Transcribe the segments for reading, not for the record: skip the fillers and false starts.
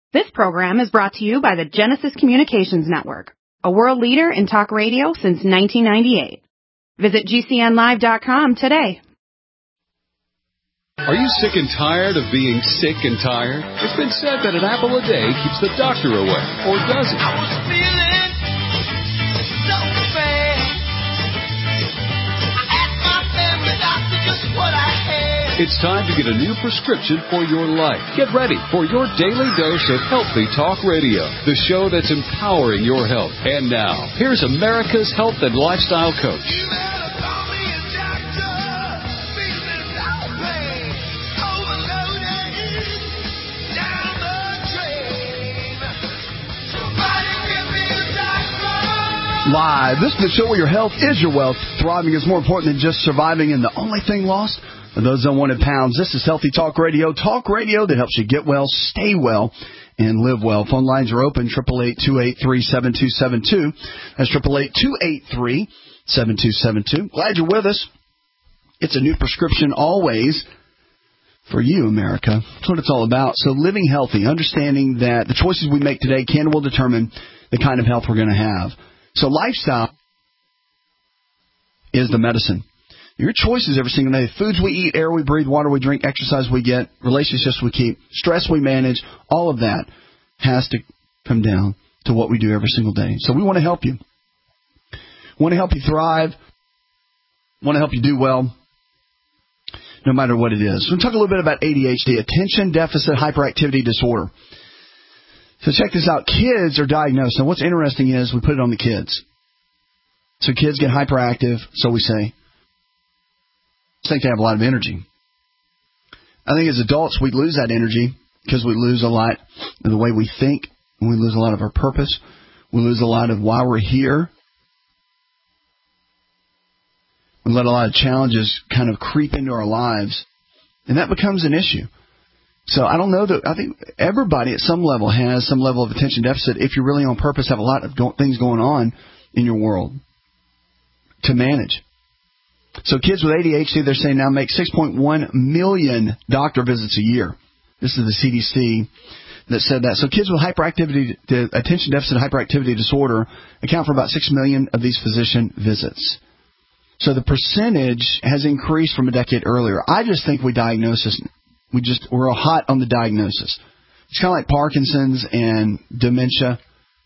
This program is brought to you by the Genesis Communications Network, a world leader in talk radio since 1998. Visit GCNlive.com today. Are you sick and tired of being sick and tired? It's been said that an apple a day keeps the doctor away, or does it? I was feeling so bad. I asked my family doctor just what I had. It's time to get a new prescription for your life. Get ready for your daily dose of Healthy Talk Radio, the show that's empowering your health. And now, here's America's health and lifestyle coach. Live. This is the show where your health is your wealth. Thriving is more important than just surviving, and the only thing lost are those unwanted pounds. This is Healthy Talk Radio that helps you get well, stay well, and live well. Phone lines are open, 888-283-7272. That's 888-283-7272. Glad you're with us. It's a new prescription always for you, America. That's what it's all about. So living healthy, understanding that the choices we make today can and will determine the kind of health we're going to have. So lifestyle is the medicine. Your choices every single day. Foods we eat, air we breathe, water we drink, exercise we get, relationships we keep, stress we manage, all of that has to come down to what we do every single day. So we want to help you. We want to help you thrive. We want to help you do well, no matter what it is. We'll talk a little bit about ADHD, attention deficit hyperactivity disorder. So check this out. Kids are diagnosed. Now, what's interesting is we put it on the kids. So kids get hyperactive, so we say. I think they have a lot of energy. I think as adults, we lose that energy because we lose a lot of the way we think. And we lose a lot of our purpose. We lose a lot of why we're here. We let a lot of challenges kind of creep into our lives. And that becomes an issue. So I don't know that I think everybody at some level has some level of attention deficit if you're really on purpose, have a lot of things going on in your world to manage. So kids with ADHD, they're saying now make 6.1 million doctor visits a year. This is the CDC that said that. So kids with attention deficit hyperactivity disorder account for about 6 million of these physician visits. So the percentage has increased from a decade earlier. I just think we're hot on the diagnosis. It's kind of like Parkinson's and dementia.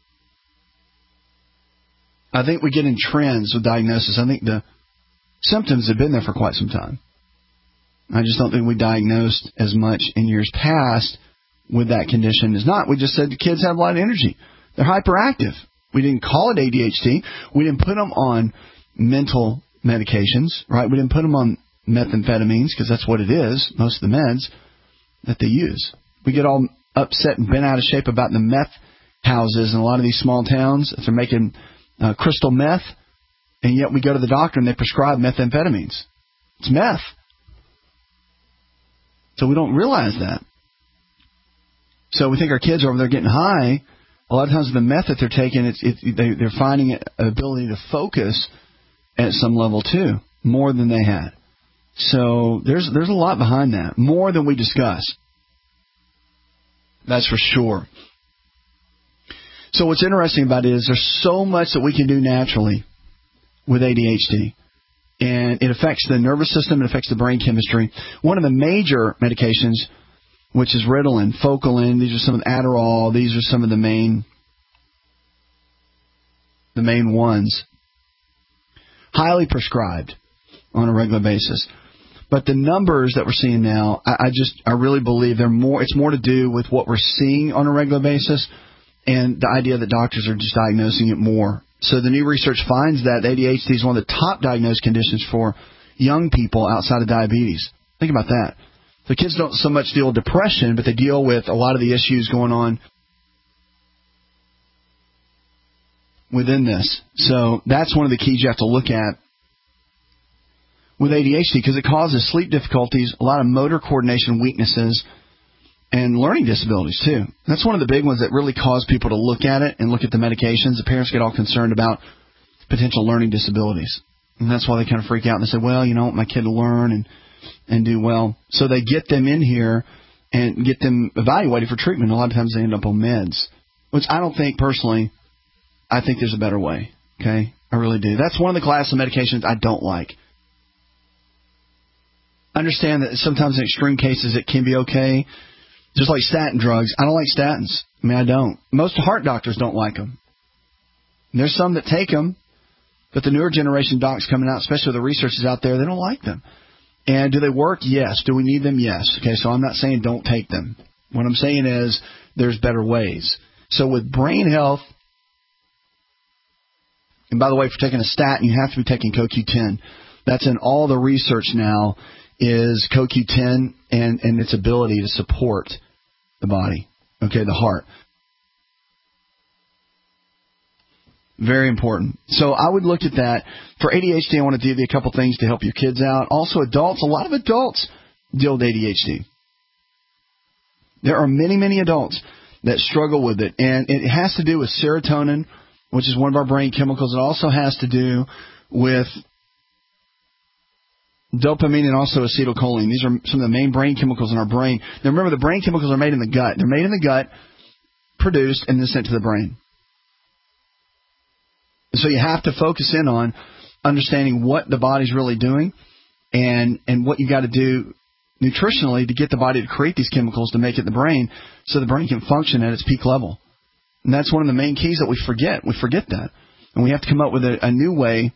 I think we get in trends with diagnosis. I think the symptoms have been there for quite some time. I just don't think we diagnosed as much in years past with that condition as not. We just said the kids have a lot of energy. They're hyperactive. We didn't call it ADHD. We didn't put them on mental medications, right? We didn't put them on methamphetamines because that's what it is, most of the meds that they use. We get all upset and bent out of shape about the meth houses in a lot of these small towns. If they're making crystal meth, and yet we go to the doctor and they prescribe methamphetamines. It's meth. So we don't realize that. So we think our kids are over there getting high. A lot of times the meth that they're taking, they're finding an ability to focus at some level too, more than they had. So there's a lot behind that, more than we discuss. That's for sure. So what's interesting about it is there's so much that we can do naturally with ADHD. And it affects the nervous system, it affects the brain chemistry. One of the major medications, which is Ritalin, Focalin, these are some of the Adderall, these are some of the main ones. Highly prescribed on a regular basis. But the numbers that we're seeing now, I really believe it's more to do with what we're seeing on a regular basis and the idea that doctors are just diagnosing it more. So the new research finds that ADHD is one of the top diagnosed conditions for young people outside of diabetes. Think about that. The kids don't so much deal with depression, but they deal with a lot of the issues going on within this. So that's one of the keys you have to look at with ADHD because it causes sleep difficulties, a lot of motor coordination weaknesses, and learning disabilities too. That's one of the big ones that really cause people to look at it and look at the medications. The parents get all concerned about potential learning disabilities. And that's why they kind of freak out and they say, well, I want my kid to learn and do well. So they get them in here and get them evaluated for treatment. A lot of times they end up on meds, which I don't think personally. I think there's a better way. Okay, I really do. That's one of the class of medications I don't like. Understand that sometimes in extreme cases it can be okay. Just like statin drugs. I don't like statins. I mean, I don't. Most heart doctors don't like them. And there's some that take them, but the newer generation docs coming out, especially the researchers out there, they don't like them. And do they work? Yes. Do we need them? Yes. Okay, so I'm not saying don't take them. What I'm saying is there's better ways. So with brain health, and by the way, for taking a statin, you have to be taking CoQ10. That's in all the research now is CoQ10 and its ability to support the body, okay, the heart. Very important. So I would look at that. For ADHD, I want to give you a couple things to help your kids out. Also adults, a lot of adults deal with ADHD. There are many, many adults that struggle with it, and it has to do with serotonin, which is one of our brain chemicals. It also has to do with dopamine and also acetylcholine. These are some of the main brain chemicals in our brain. Now remember, the brain chemicals are made in the gut. They're made in the gut, produced, and then sent to the brain. So you have to focus in on understanding what the body's really doing and what you got to do nutritionally to get the body to create these chemicals to make it in the brain so the brain can function at its peak level. And that's one of the main keys that we forget. We forget that. And we have to come up with a new way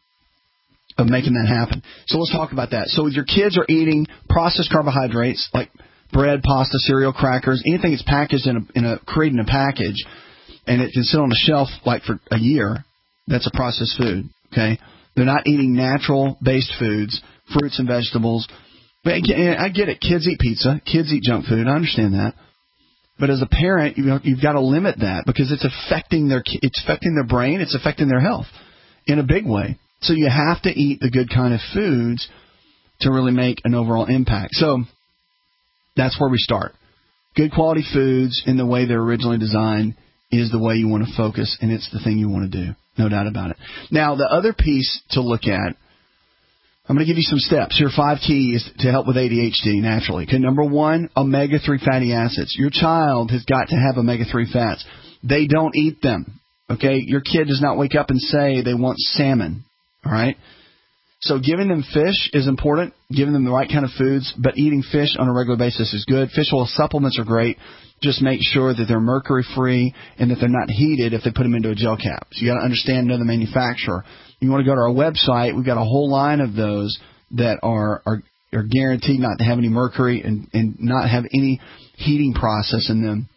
of making that happen. So let's talk about that. So if your kids are eating processed carbohydrates like bread, pasta, cereal, crackers, anything that's packaged created in a package, and it can sit on a shelf like for a year, that's a processed food. Okay, they're not eating natural-based foods, fruits and vegetables. But I get it. Kids eat pizza. Kids eat junk food. I understand that. But as a parent, you've got to limit that because it's affecting their brain. It's affecting their health in a big way. So you have to eat the good kind of foods to really make an overall impact. So that's where we start. Good quality foods in the way they're originally designed is the way you want to focus, and it's the thing you want to do. No doubt about it. Now, the other piece to look at, I'm going to give you some steps. Here are 5 keys to help with ADHD naturally. Okay, number 1, omega-3 fatty acids. Your child has got to have omega-3 fats. They don't eat them. Okay, your kid does not wake up and say they want salmon. All right? So giving them fish is important, giving them the right kind of foods, but eating fish on a regular basis is good. Fish oil supplements are great. Just make sure that they're mercury-free and that they're not heated if they put them into a gel cap. So you got to understand, know the manufacturer. You want to go to our website. We've got a whole line of those that are guaranteed not to have any mercury and not have any heating process in them,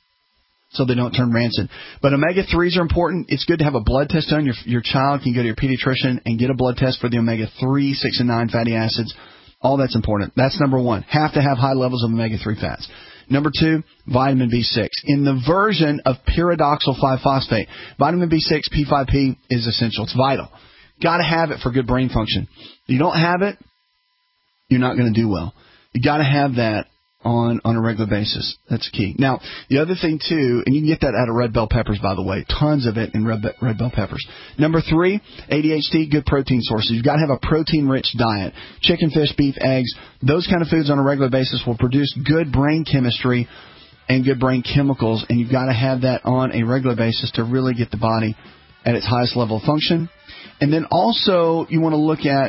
so they don't turn rancid. But omega-3s are important. It's good to have a blood test done. Your child can go to your pediatrician and get a blood test for the omega-3, 6, and 9 fatty acids. All that's important. That's number 1. Have to have high levels of omega-3 fats. Number 2, vitamin B6. In the version of pyridoxal 5-phosphate, vitamin B6, P5P, is essential. It's vital. Got to have it for good brain function. If you don't have it, you're not going to do well. You got to have that on a regular basis. That's key. Now, the other thing, too, and you can get that out of red bell peppers, by the way. Tons of it in red bell peppers. Number 3, ADHD, good protein sources. You've got to have a protein-rich diet. Chicken, fish, beef, eggs, those kind of foods on a regular basis will produce good brain chemistry and good brain chemicals, and you've got to have that on a regular basis to really get the body at its highest level of function. And then also, you want to look at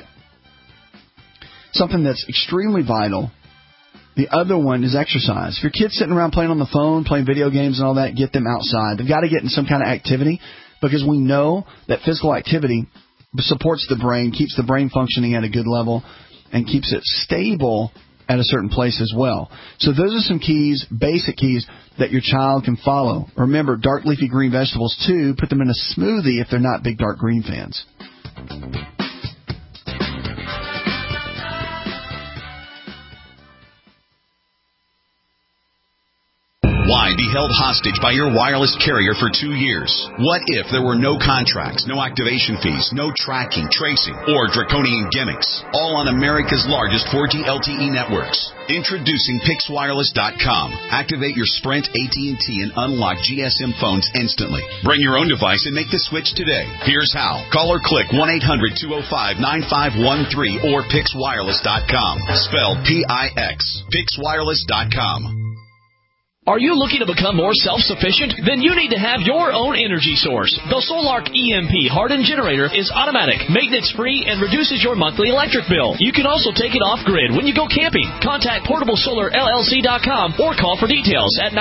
something that's extremely vital. The other one is exercise. If your kid's sitting around playing on the phone, playing video games and all that, get them outside. They've got to get in some kind of activity because we know that physical activity supports the brain, keeps the brain functioning at a good level, and keeps it stable at a certain place as well. So those are some keys, basic keys, that your child can follow. Remember, dark leafy green vegetables, too. Put them in a smoothie if they're not big dark green fans. Why be held hostage by your wireless carrier for 2 years? What if there were no contracts, no activation fees, no tracking, tracing, or draconian gimmicks? All on America's largest 4G LTE networks. Introducing PixWireless.com. Activate your Sprint, AT&T, and unlock GSM phones instantly. Bring your own device and make the switch today. Here's how. Call or click 1-800-205-9513 or PixWireless.com. Spelled P-I-X. PixWireless.com. Are you looking to become more self-sufficient? Then you need to have your own energy source. The Solark EMP hardened generator is automatic, maintenance-free, and reduces your monthly electric bill. You can also take it off-grid when you go camping. Contact PortableSolarLLC.com or call for details at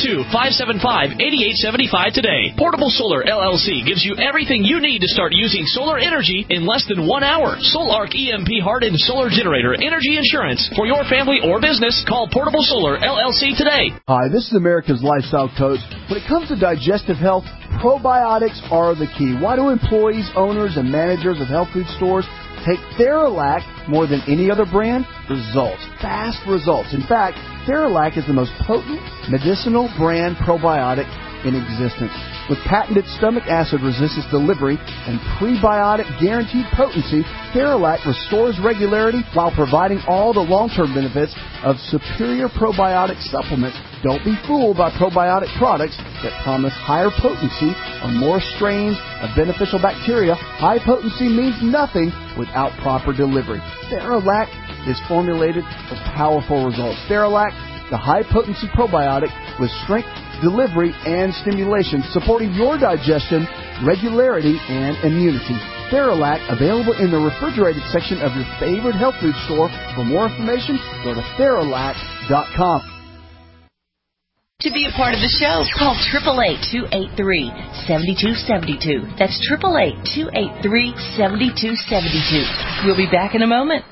972-575-8875 today. Portable Solar LLC gives you everything you need to start using solar energy in less than 1 hour. Solark EMP hardened solar generator energy insurance for your family or business. Call Portable Solar LLC today. Hi, this is America's Lifestyle Coach. When it comes to digestive health, probiotics are the key. Why do employees, owners, and managers of health food stores take Theralac more than any other brand? Results. Fast results. In fact, Theralac is the most potent medicinal brand probiotic in existence. With patented stomach acid resistance delivery and prebiotic guaranteed potency, Theralac restores regularity while providing all the long-term benefits of superior probiotic supplements. Don't be fooled by probiotic products that promise higher potency or more strains of beneficial bacteria. High potency means nothing without proper delivery. Theralac is formulated for powerful results. Theralac, the high-potency probiotic with strength, delivery, and stimulation, supporting your digestion, regularity, and immunity. Theralac, available in the refrigerated section of your favorite health food store. For more information, go to Theralac.com. To be a part of the show, call 888-283-7272. That's 888-283-7272. We'll be back in a moment.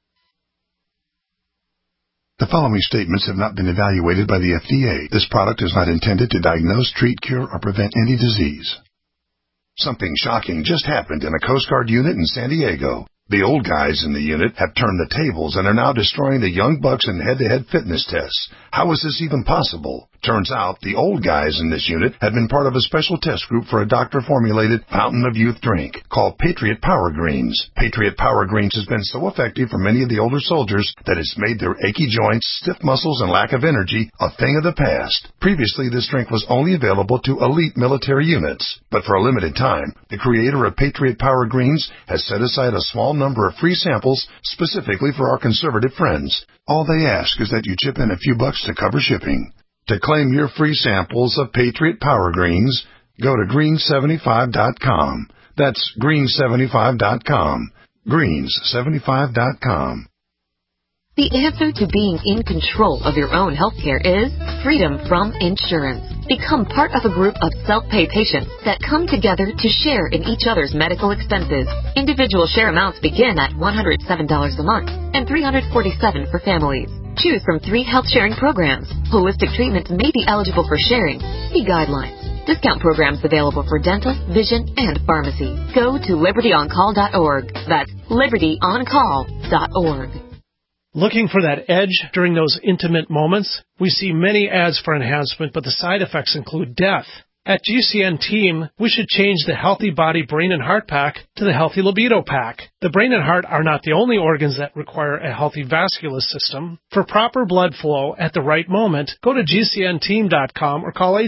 The following statements have not been evaluated by the FDA. This product is not intended to diagnose, treat, cure, or prevent any disease. Something shocking just happened in a Coast Guard unit in San Diego. The old guys in the unit have turned the tables and are now destroying the young bucks in head-to-head fitness tests. How is this even possible? Turns out the old guys in this unit had been part of a special test group for a doctor-formulated Fountain of Youth drink called Patriot Power Greens. Patriot Power Greens has been so effective for many of the older soldiers that it's made their achy joints, stiff muscles, and lack of energy a thing of the past. Previously, this drink was only available to elite military units, but for a limited time, the creator of Patriot Power Greens has set aside a small number of free samples specifically for our conservative friends. All they ask is that you chip in a few bucks to cover shipping. To claim your free samples of Patriot Power Greens, go to greens75.com. That's greens75.com. Greens75.com. The answer to being in control of your own healthcare is freedom from insurance. Become part of a group of self-pay patients that come together to share in each other's medical expenses. Individual share amounts begin at $107 a month and $347 for families. Choose from 3 health-sharing programs. Holistic treatments may be eligible for sharing. See guidelines. Discount programs available for dental, vision, and pharmacy. Go to libertyoncall.org. That's libertyoncall.org. Looking for that edge during those intimate moments? We see many ads for enhancement, but the side effects include death. At GCN Team, we should change the Healthy Body, Brain, and Heart Pack to the Healthy Libido Pack. The brain and heart are not the only organs that require a healthy vascular system. For proper blood flow at the right moment, go to GCNteam.com or call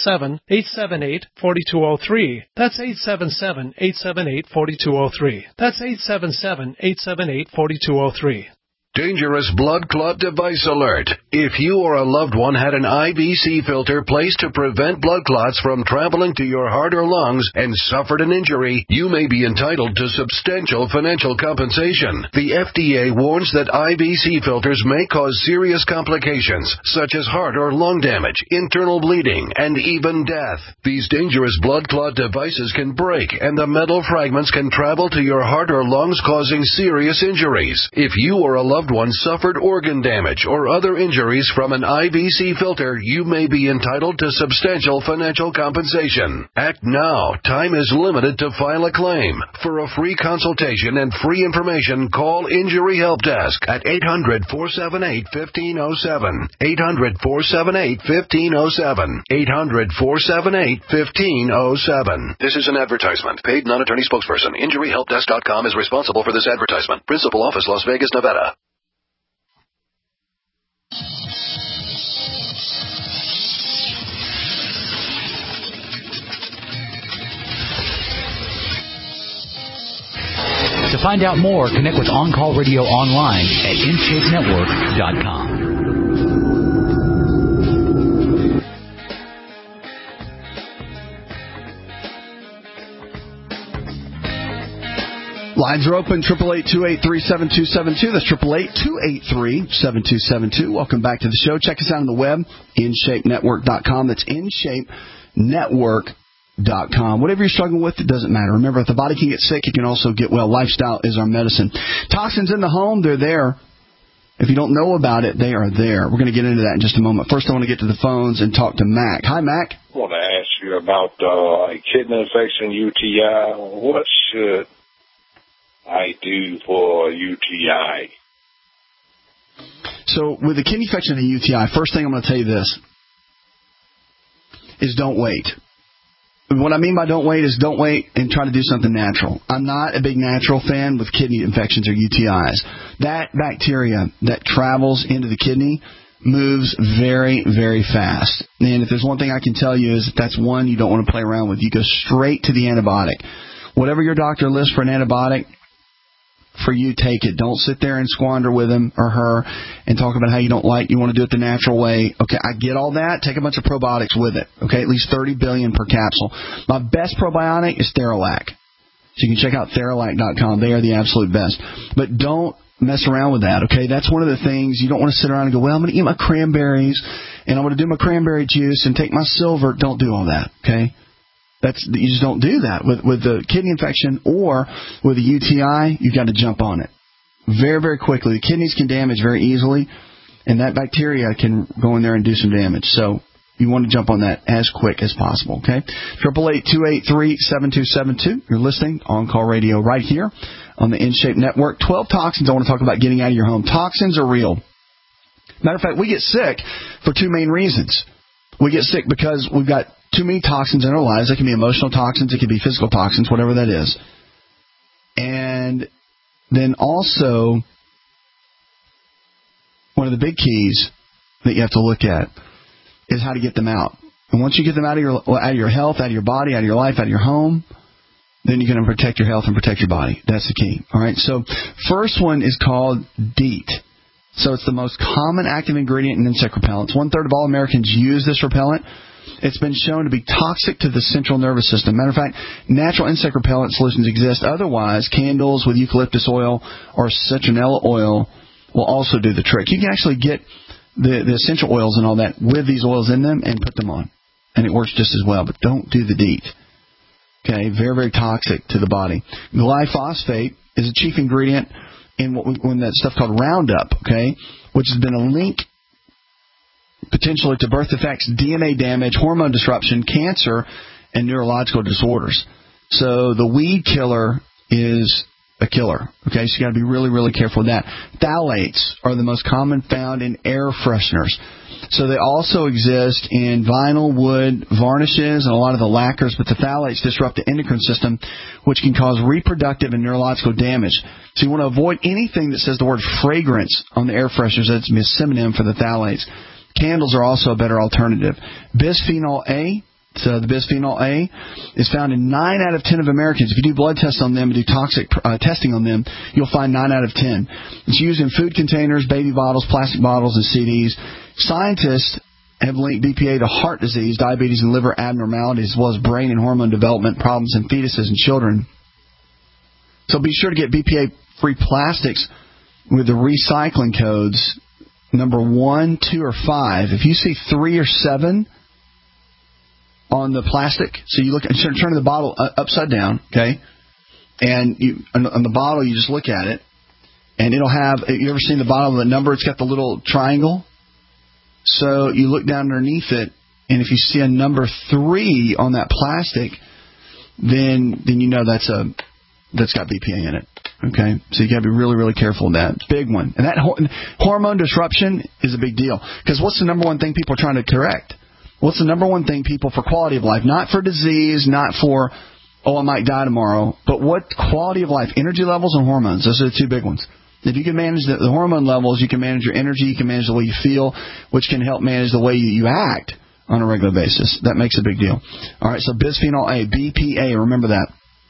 877-878-4203. That's 877-878-4203. That's 877-878-4203. Dangerous blood clot device alert. If you or a loved one had an IVC filter placed to prevent blood clots from traveling to your heart or lungs and suffered an injury, you may be entitled to substantial financial compensation. The FDA warns that IVC filters may cause serious complications, such as heart or lung damage, internal bleeding, and even death. These dangerous blood clot devices can break, and the metal fragments can travel to your heart or lungs, causing serious injuries. If you or a loved loved one suffered organ damage or other injuries from an IVC filter, you may be entitled to substantial financial compensation. Act now. Time is limited to file a claim. For a free consultation and free information, call Injury Help Desk at 800-478-1507. 800-478-1507. 800-478-1507. This is an advertisement. Paid non-attorney spokesperson. InjuryHelpDesk.com is responsible for this advertisement. Principal office, Las Vegas, Nevada. To find out more, connect with On Call Radio online at InShapeNetwork.com. Lines are open, 888-283-7272. That's 888-283-7272. Welcome back to the show. Check us out on the web, InShapeNetwork.com. That's InShapeNetwork.com. Whatever you're struggling with, it doesn't matter. Remember, if the body can get sick, it can also get well. Lifestyle is our medicine. Toxins in the home, they're there. If you don't know about it, they are there. We're going to get into that in just a moment. First, I want to get to the phones and talk to Mac. Hi, Mac. I want to ask you about a kidney infection, UTI. What should I do for UTI? So with the kidney infection and UTI, first thing I'm going to tell you this is don't wait. What I mean by don't wait is don't wait and try to do something natural. I'm not a big natural fan with kidney infections or UTIs. That bacteria that travels into the kidney moves very, very fast. And if there's one thing I can tell you is that's one you don't want to play around with. You go straight to the antibiotic. Whatever your doctor lists for an antibiotic, for you, take it. Don't sit there and squander with him or her and talk about how you don't like, you want to do it the natural way. Okay, I get all that. Take a bunch of probiotics with it. Okay, at least 30 billion per capsule. My best probiotic is Theralac. So you can check out Theralac.com. They are the absolute best. But don't mess around with that, okay? That's one of the things. You don't want to sit around and go, well, I'm going to eat my cranberries and I'm going to do my cranberry juice and take my silver. Don't do all that, okay? You just don't do that. With the kidney infection or with a UTI, you've got to jump on it very, very quickly. The kidneys can damage very easily, and that bacteria can go in there and do some damage. So you want to jump on that as quick as possible, okay? 888-283-7272. You're listening on Call Radio right here on the InShape Network. 12 toxins I want to talk about getting out of your home. Toxins are real. Matter of fact, we get sick for two main reasons. We get sick because we've got too many toxins in our lives. It can be emotional toxins. It can be physical toxins, whatever that is. And then also, one of the big keys that you have to look at is how to get them out. And once you get them out of your health, out of your body, out of your life, out of your home, then you're going to protect your health and protect your body. That's the key. All right. So first one is called DEET. So it's the most common active ingredient in insect repellents. 1/3 of all Americans use this repellent. It's been shown to be toxic to the central nervous system. Matter of fact, natural insect repellent solutions exist. Otherwise, candles with eucalyptus oil or citronella oil will also do the trick. You can actually get the essential oils and all that with these oils in them and put them on. And it works just as well. But don't do the DEET. Okay, very, very toxic to the body. Glyphosate is a chief ingredient in that stuff called Roundup, okay, which has been a link potentially to birth defects, DNA damage, hormone disruption, cancer, and neurological disorders. So the weed killer is a killer, okay, so you got to be really, really careful with that. Phthalates are the most common found in air fresheners. So they also exist in vinyl, wood, varnishes, and a lot of the lacquers, but the phthalates disrupt the endocrine system, which can cause reproductive and neurological damage. So you want to avoid anything that says the word fragrance on the air fresheners. That's a synonym for the phthalates. Candles are also a better alternative. Bisphenol A. So the bisphenol A is found in 9 out of 10 of Americans. If you do blood tests on them and do toxic testing on them, you'll find 9 out of 10. It's used in food containers, baby bottles, plastic bottles, and CDs. Scientists have linked BPA to heart disease, diabetes, and liver abnormalities, as well as brain and hormone development problems in fetuses and children. So be sure to get BPA-free plastics with the recycling codes number 1, 2, or 5. If you see 3 or 7 on the plastic, so you look and turn the bottle upside down, okay, and on the bottle you just look at it, And it'll have, you ever seen the bottom of the number? It's got the little triangle. So you look down underneath it, and if you see a number 3 on that plastic, then you know that's got BPA in it. Okay, so you got to be really, really careful of that. Big one. And that hormone disruption is a big deal, because what's the number one thing people are trying to correct? What's the number one thing people for quality of life, not for disease, not for, I might die tomorrow, but what quality of life? Energy levels and hormones. Those are the 2 big ones. If you can manage the hormone levels, you can manage your energy, you can manage the way you feel, which can help manage the way you act on a regular basis. That makes a big deal. All right, so bisphenol A, BPA, remember that.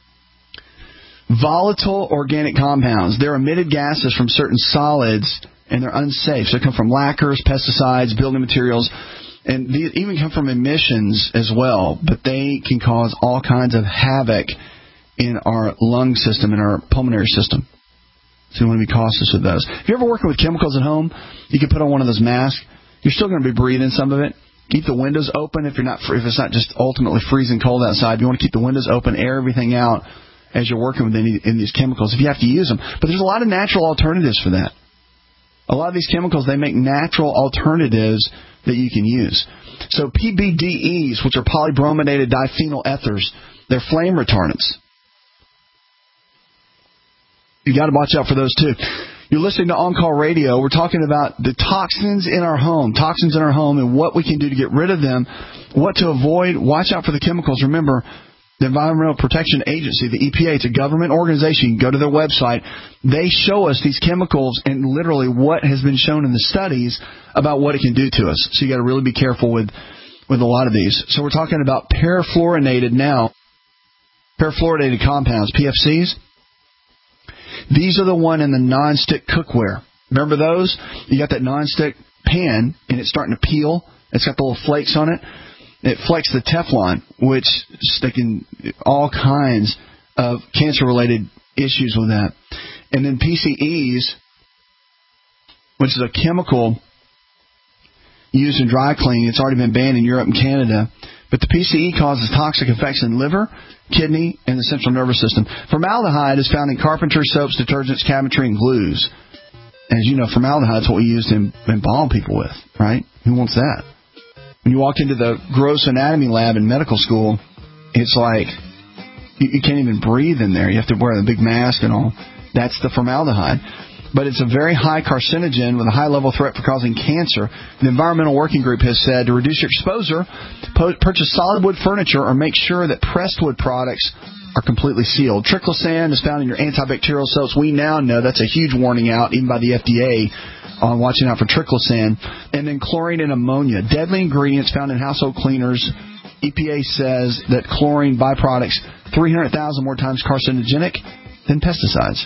Volatile organic compounds. They're emitted gases from certain solids, and they're unsafe. So they come from lacquers, pesticides, building materials, and they even come from emissions as well. But they can cause all kinds of havoc in our lung system, in our pulmonary system. So you want to be cautious with those. If you're ever working with chemicals at home, you can put on one of those masks. You're still going to be breathing some of it. Keep the windows open if it's not just ultimately freezing cold outside. You want to keep the windows open, air everything out as you're working with in these chemicals if you have to use them. But there's a lot of natural alternatives for that. A lot of these chemicals, they make natural alternatives that you can use. So PBDEs, which are polybrominated diphenyl ethers, they're flame retardants. You got to watch out for those too. You're listening to On Call Radio. We're talking about the toxins in our home, and what we can do to get rid of them, what to avoid. Watch out for the chemicals. Remember, the Environmental Protection Agency, the EPA, it's a government organization. You can go to their website. They show us these chemicals and literally what has been shown in the studies about what it can do to us. So you got to really be careful with a lot of these. So we're talking about perfluorinated compounds, PFCs. These are the one in the nonstick cookware. Remember those? You got that nonstick pan, and it's starting to peel. It's got the little flakes on it. It flakes the Teflon, which sticking all kinds of cancer-related issues with that. And then PCEs, which is a chemical used in dry cleaning. It's already been banned in Europe and Canada. But the PCE causes toxic effects in liver, kidney, and the central nervous system. Formaldehyde is found in carpentry, soaps, detergents, cabinetry, and glues. As you know, formaldehyde is what we use to embalm people with, right? Who wants that? When you walk into the gross anatomy lab in medical school, it's like you can't even breathe in there. You have to wear the big mask and all. That's the formaldehyde. But it's a very high carcinogen with a high-level threat for causing cancer. The Environmental Working Group has said to reduce your exposure, purchase solid wood furniture or make sure that pressed wood products are completely sealed. Triclosan is found in your antibacterial soaps. We now know that's a huge warning out, even by the FDA, on watching out for triclosan. And then chlorine and ammonia, deadly ingredients found in household cleaners. EPA says that chlorine byproducts 300,000 more times carcinogenic than pesticides.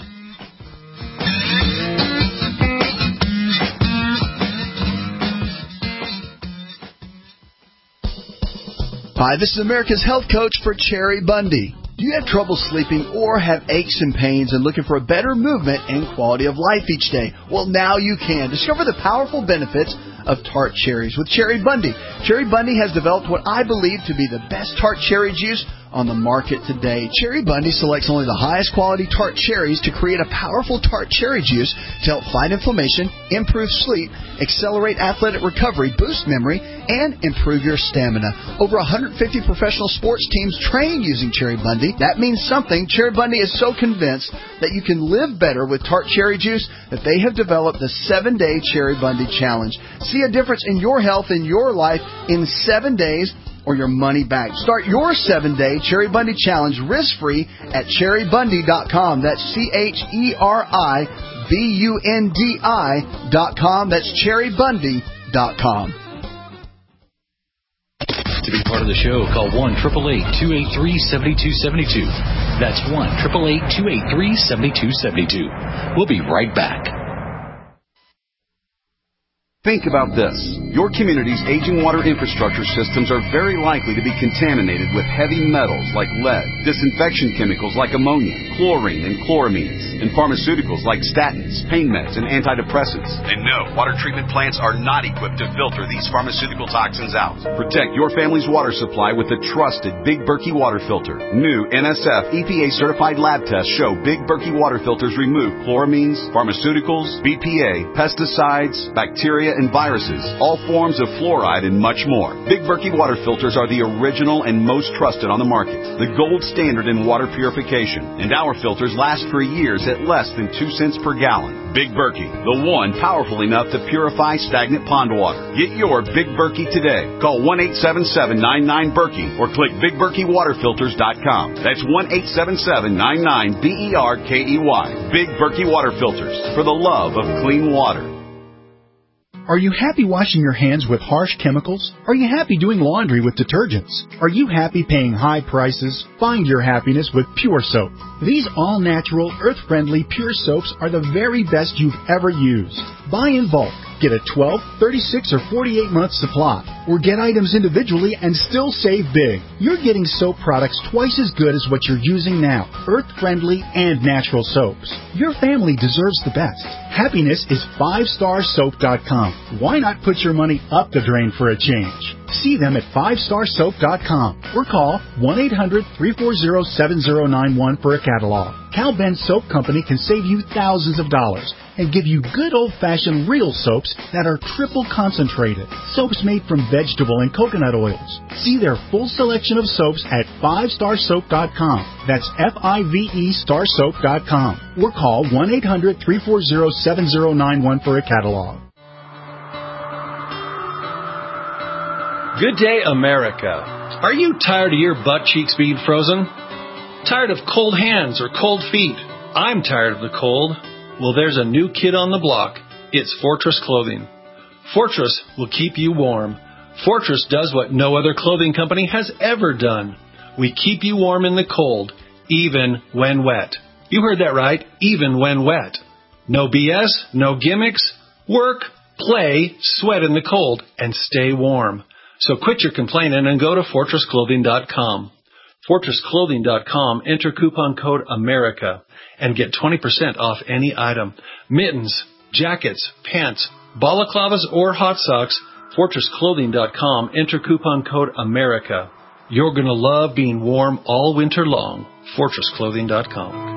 Hi, this is America's Health Coach for Cherry Bundy. Do you have trouble sleeping or have aches and pains and looking for a better movement and quality of life each day? Well, now you can. Discover the powerful benefits of tart cherries with Cherry Bundy. Cherry Bundy has developed what I believe to be the best tart cherry juice on the market today. Cherry Bundy selects only the highest quality tart cherries to create a powerful tart cherry juice to help fight inflammation, improve sleep, accelerate athletic recovery, boost memory, and improve your stamina. Over 150 professional sports teams train using Cherry Bundy. That means something. Cherry Bundy is so convinced that you can live better with tart cherry juice that they have developed the 7-Day Cherry Bundy Challenge. See a difference in your health and your life in 7 days or your money back. Start your 7-Day Cherry Bundy Challenge risk-free at cherrybundy.com. That's CHERIBUNDI.com. That's cherrybundy.com. To be part of the show, call 1-888-283-7272. That's 1-888-283-7272. We'll be right back. Think about this. Your community's aging water infrastructure systems are very likely to be contaminated with heavy metals like lead, disinfection chemicals like ammonia, chlorine and chloramines, and pharmaceuticals like statins, pain meds, and antidepressants. And no, water treatment plants are not equipped to filter these pharmaceutical toxins out. Protect your family's water supply with the trusted Big Berkey water filter. New NSF EPA-certified lab tests show Big Berkey water filters remove chloramines, pharmaceuticals, BPA, pesticides, bacteria, and viruses, all forms of fluoride, and much more. Big Berkey water filters are the original and most trusted on the market, the gold standard in water purification, and our filters last for years at less than 2 cents per gallon. Big Berkey, the one powerful enough to purify stagnant pond water. Get your Big Berkey today. Call 1-877-99-BERKEY or click BigBerkeyWaterFilters.com. That's 1-877-99-BERKEY. Big Berkey Water Filters, for the love of clean water. Are you happy washing your hands with harsh chemicals? Are you happy doing laundry with detergents? Are you happy paying high prices? Find your happiness with Pure Soap. These all-natural, earth-friendly Pure Soaps are the very best you've ever used. Buy in bulk. Get a 12, 36, or 48-month supply. Or get items individually and still save big. You're getting soap products twice as good as what you're using now. Earth-friendly and natural soaps. Your family deserves the best. Happiness is 5starsoap.com. Why not put your money up the drain for a change? See them at 5starsoap.com or call 1-800-340-7091 for a catalog. Cal Ben Soap Company can save you thousands of dollars and give you good old-fashioned real soaps that are triple concentrated. Soaps made from vegetable and coconut oils. See their full selection of soaps at 5starsoap.com. That's F-I-V-E starsoap.com. Or call 1-800-340-7091 for a catalog. Good day, America. Are you tired of your butt cheeks being frozen? Tired of cold hands or cold feet? I'm tired of the cold. Well, there's a new kid on the block. It's Fortress Clothing. Fortress will keep you warm. Fortress does what no other clothing company has ever done. We keep you warm in the cold, even when wet. You heard that right, even when wet. No BS, no gimmicks. Work, play, sweat in the cold, and stay warm. So quit your complaining and go to FortressClothing.com. FortressClothing.com, enter coupon code AMERICA and get 20% off any item. Mittens, jackets, pants, balaclavas, or hot socks. FortressClothing.com, enter coupon code AMERICA. You're going to love being warm all winter long. FortressClothing.com.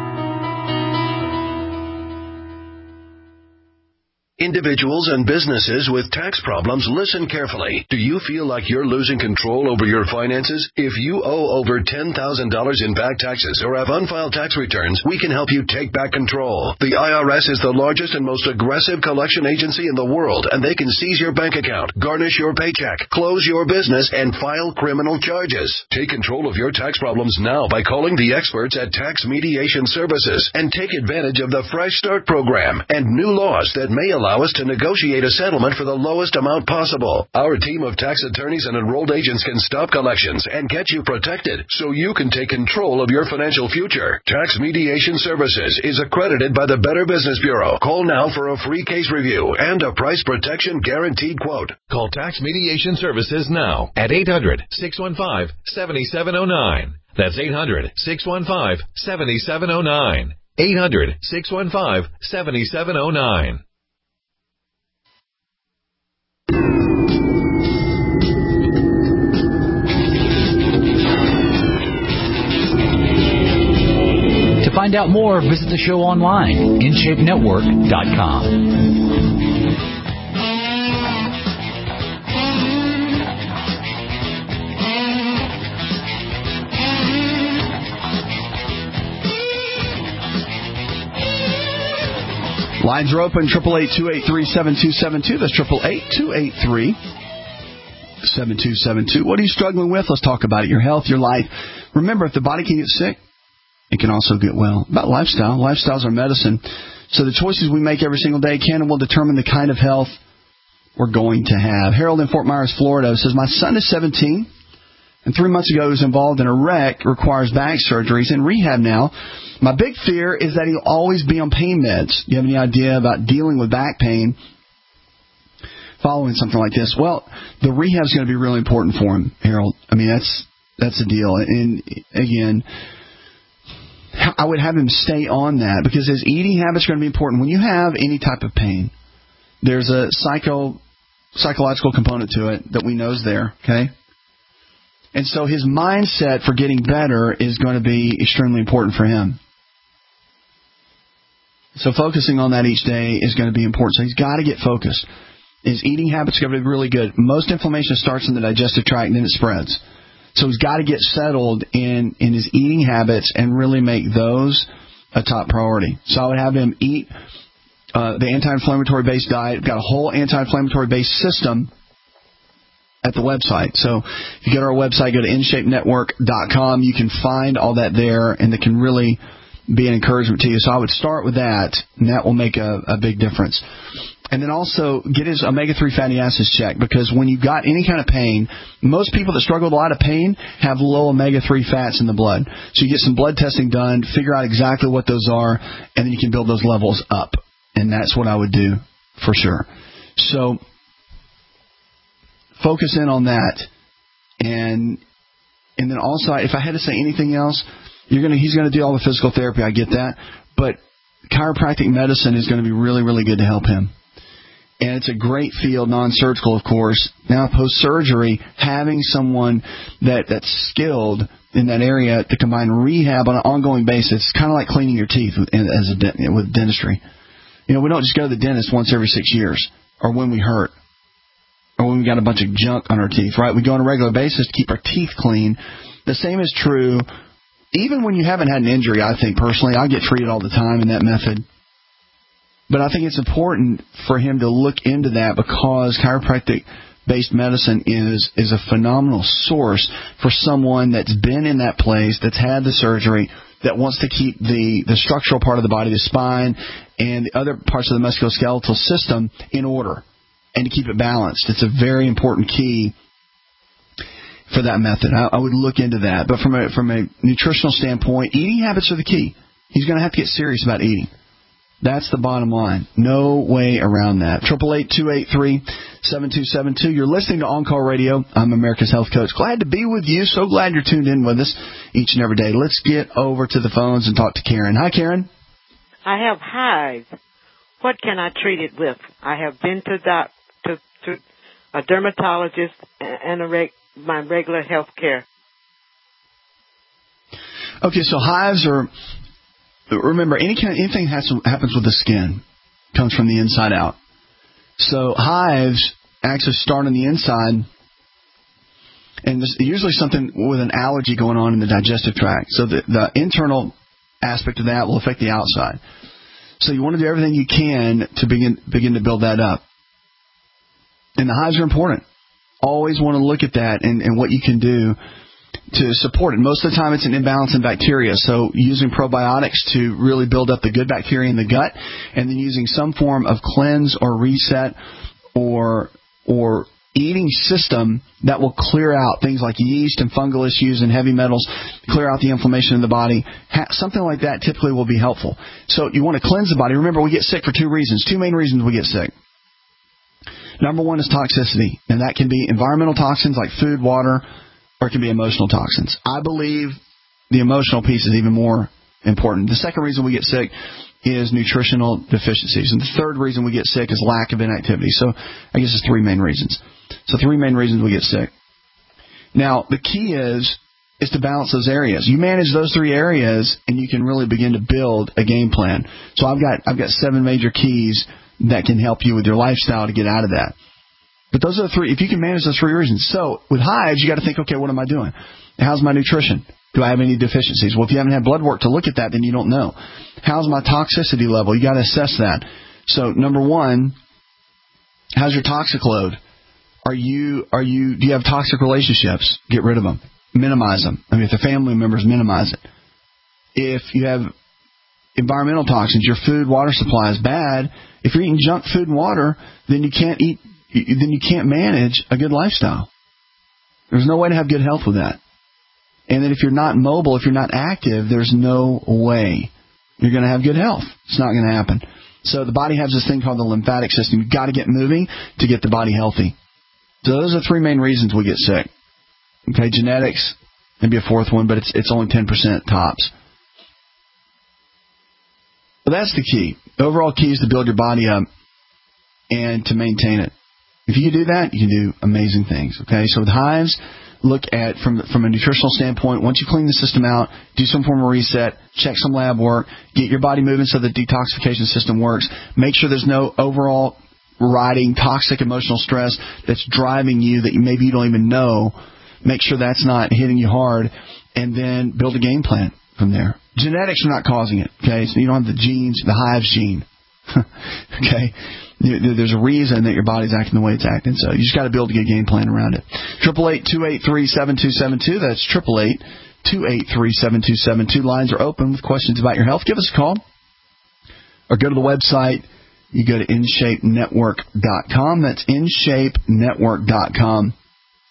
Individuals and businesses with tax problems, listen carefully. Do you feel like you're losing control over your finances? If you owe over $10,000 in back taxes or have unfiled tax returns, we can help you take back control. The IRS is the largest and most aggressive collection agency in the world, and they can seize your bank account, garnish your paycheck, close your business, and file criminal charges. Take control of your tax problems now by calling the experts at Tax Mediation Services and take advantage of the Fresh Start program and new laws that may allow us to negotiate a settlement for the lowest amount possible. Our team of tax attorneys and enrolled agents can stop collections and get you protected so you can take control of your financial future. Tax Mediation Services is accredited by the Better Business Bureau. Call now for a free case review and a price protection guaranteed quote. Call Tax Mediation Services now at 800-615-7709. That's 800-615-7709. 800-615-7709. To find out more, visit the show online, InShapeNetwork.com. Lines are open, 888-283-7272. That's 888-283-7272. What are you struggling with? Let's talk about it. Your health, your life. Remember, if the body can get sick, it can also get well. About lifestyle. Lifestyles are medicine. So the choices we make every single day can and will determine the kind of health we're going to have. Harold in Fort Myers, Florida says, my son is 17, and 3 months ago he was involved in a wreck, requires back surgery. He's in rehab now. My big fear is that he'll always be on pain meds. Do you have any idea about dealing with back pain? following something like this? Well, the rehab is going to be really important for him, Harold. I mean, that's the deal. And again, I would have him stay on that because his eating habits are going to be important. When you have any type of pain, there's a psychological component to it that we know is there, okay? And so his mindset for getting better is going to be extremely important for him. So focusing on that each day is going to be important. So he's got to get focused. His eating habits are going to be really good. Most inflammation starts in the digestive tract and then it spreads. So he's got to get settled in his eating habits and really make those a top priority. So I would have him eat the anti-inflammatory based diet. We've got a whole anti-inflammatory based system at the website. So if you go to our website, go to InShapeNetwork.com. You can find all that there, and it can really be an encouragement to you. So I would start with that, and that will make a big difference. And then also get his omega-3 fatty acids checked, because when you've got any kind of pain, most people that struggle with a lot of pain have low omega-3 fats in the blood. So you get some blood testing done, figure out exactly what those are, and then you can build those levels up. And that's what I would do for sure. So focus in on that. And then also, if I had to say anything else, he's going to do all the physical therapy. I get that. But chiropractic medicine is going to be really, really good to help him. And it's a great field, non-surgical, of course. Now, post-surgery, having someone that's skilled in that area to combine rehab on an ongoing basis, it's kind of like cleaning your teeth with dentistry. You know, we don't just go to the dentist once every 6 years, or when we hurt, or when we got a bunch of junk on our teeth, right? We go on a regular basis to keep our teeth clean. The same is true even when you haven't had an injury, I think, personally. I get treated all the time in that method. But I think it's important for him to look into that, because chiropractic-based medicine is a phenomenal source for someone that's been in that place, that's had the surgery, that wants to keep the structural part of the body, the spine, and the other parts of the musculoskeletal system in order, and to keep it balanced. It's a very important key for that method. I would look into that. But from a nutritional standpoint, eating habits are the key. He's going to have to get serious about eating. That's the bottom line. No way around that. 888-283-7272. You're listening to On Call Radio. I'm America's Health Coach. Glad to be with you. So glad you're tuned in with us each and every day. Let's get over to the phones and talk to Karen. Hi, Karen. I have hives. What can I treat it with? I have been to a dermatologist and my regular health care. Okay, so hives are... Remember, anything happens with the skin comes from the inside out. So hives actually start on the inside, and there's usually something with an allergy going on in the digestive tract. So the internal aspect of that will affect the outside. So you want to do everything you can to begin to build that up. And the hives are important. Always want to look at that and what you can do to support it. Most of the time it's an imbalance in bacteria, so using probiotics to really build up the good bacteria in the gut, and then using some form of cleanse or reset or eating system that will clear out things like yeast and fungal issues and heavy metals, clear out the inflammation in the body. Something like that typically will be helpful. So you want to cleanse the body. Remember, we get sick for two main reasons we get sick. Number one is toxicity, and that can be environmental toxins like food, water, or it can be emotional toxins. I believe the emotional piece is even more important. The second reason we get sick is nutritional deficiencies. And the third reason we get sick is lack of inactivity. So I guess it's three main reasons. So three main reasons we get sick. Now, the key is to balance those areas. You manage those three areas, and you can really begin to build a game plan. So I've got 7 major keys that can help you with your lifestyle to get out of that. But those are the three. If you can manage those 3 reasons. So with hives, you got to think, okay, what am I doing? How's my nutrition? Do I have any deficiencies? Well, if you haven't had blood work to look at that, then you don't know. How's my toxicity level? You got to assess that. So number one, how's your toxic load? Do you have toxic relationships? Get rid of them. Minimize them. I mean, if they're family members, minimize it. If you have environmental toxins, your food, water supply is bad. If you're eating junk food and water, then you can't manage a good lifestyle. There's no way to have good health with that. And then if you're not mobile, if you're not active, there's no way you're going to have good health. It's not going to happen. So the body has this thing called the lymphatic system. You've got to get moving to get the body healthy. So those are 3 main reasons we get sick. Okay, genetics, maybe a 4th one, but it's only 10% tops. But that's the key. The overall key is to build your body up and to maintain it. If you can do that, you can do amazing things. Okay, so with hives, look at from a nutritional standpoint. Once you clean the system out, do some form of reset, check some lab work, get your body moving so the detoxification system works. Make sure there's no overall riding toxic emotional stress that's driving you that maybe you don't even know. Make sure that's not hitting you hard, and then build a game plan from there. Genetics are not causing it. Okay, so you don't have the genes, the hives gene. Okay. There's a reason that your body's acting the way it's acting, so you just got to build a good game plan around it. 888-283-7272. That's 888-283-7272. Lines are open with questions about your health. Give us a call or go to the website. You go to InShapeNetwork.com. That's InShapeNetwork.com.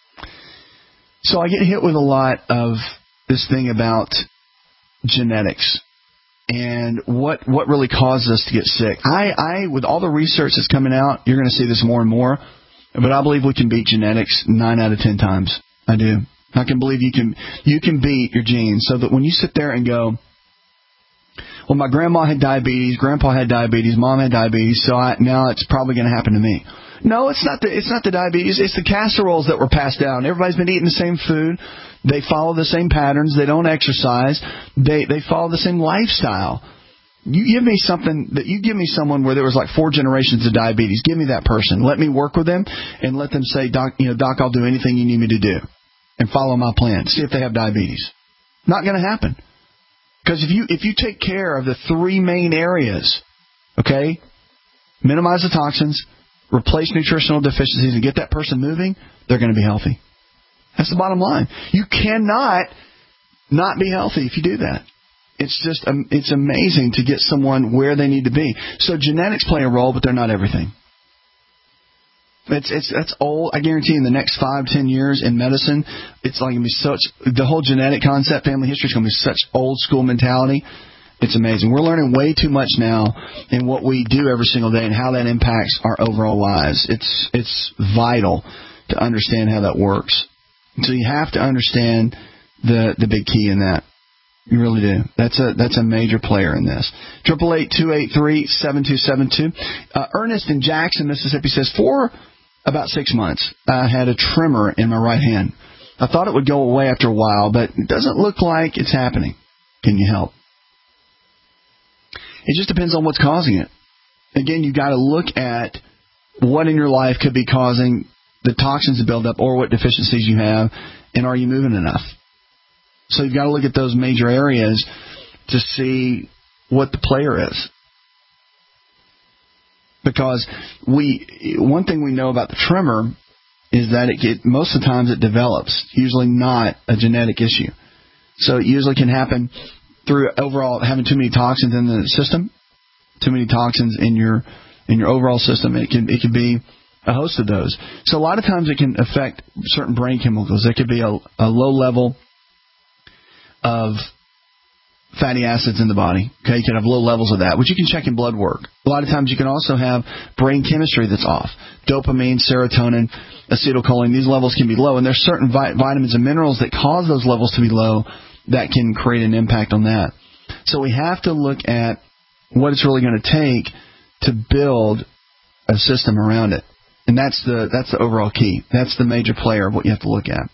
So I get hit with a lot of this thing about genetics. And what really causes us to get sick. I with all the research that's coming out, you're going to see this more and more, but I believe we can beat genetics 9 out of 10 times. I do. I can believe you can beat your genes, so that when you sit there and go, well, my grandma had diabetes, grandpa had diabetes, mom had diabetes, so now it's probably going to happen to me. No, it's not the diabetes. It's the casseroles that were passed down. Everybody's been eating the same food. They follow the same patterns. They don't exercise. They follow the same lifestyle. You give me someone where there was like 4 generations of diabetes. Give me that person. Let me work with them and let them say, Doc, I'll do anything you need me to do, and follow my plan. See if they have diabetes. Not going to happen. Because if you take care of the 3 main areas, okay, minimize the toxins, replace nutritional deficiencies, and get that person moving, they're going to be healthy. That's the bottom line. You cannot not be healthy if you do that. It's amazing to get someone where they need to be. So genetics play a role, but they're not everything. That's old. I guarantee in the next 5-10 years in medicine, it's like going to be the whole genetic concept, family history is going to be such old school mentality. It's amazing. We're learning way too much now in what we do every single day and how that impacts our overall lives. It's vital to understand how that works. So you have to understand the big key in that. You really do. That's a major player in this. 888-283-7272. Ernest in Jackson, Mississippi says, for about 6 months, I had a tremor in my right hand. I thought it would go away after a while, but it doesn't look like it's happening. Can you help? It just depends on what's causing it. Again, you've got to look at what in your life could be causing the toxins to build up, or what deficiencies you have, and are you moving enough? So you've got to look at those major areas to see what the player is. Because one thing we know about the tremor is that most of the times it develops, usually not a genetic issue. So it usually can happen through overall having too many toxins in the system, too many toxins in your overall system. It can be a host of those. So a lot of times it can affect certain brain chemicals. There could be a low level of fatty acids in the body. Okay, you can have low levels of that, which you can check in blood work. A lot of times you can also have brain chemistry that's off. Dopamine, serotonin, acetylcholine, these levels can be low, and there's certain vitamins and minerals that cause those levels to be low that can create an impact on that. So we have to look at what it's really going to take to build a system around it. And that's the overall key. That's the major player of what you have to look at.